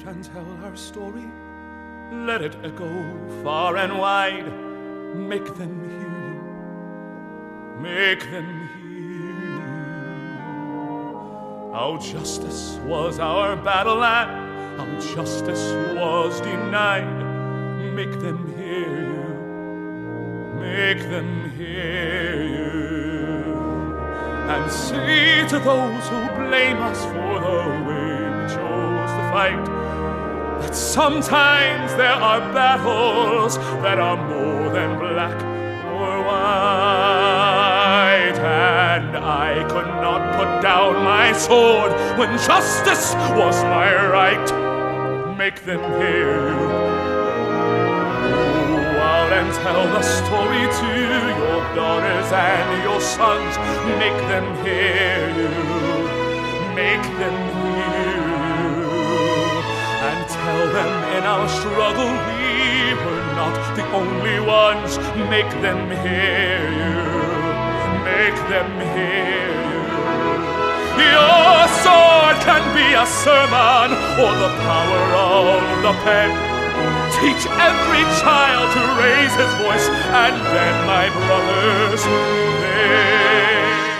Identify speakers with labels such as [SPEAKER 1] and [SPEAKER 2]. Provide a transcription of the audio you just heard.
[SPEAKER 1] and tell our story. Let it echo far and wide. Make them hear you. Make them hear you. How justice was our battle and how justice was denied. Make them hear you. Make them hear you. And say to those who blame us for the way we chose to fight, that sometimes there are battles that are more than black or white. And I could not put down my sword when justice was my right. Make them hear you. Go out and tell the story to your daughters and your sons. Make them hear you. Make them hear you. And tell them in our struggle we were not the only ones. Make them hear you. Make them hear you. Your sword can be a sermon or the power of the pen. Teach every child to raise his voice, and then, my brothers, they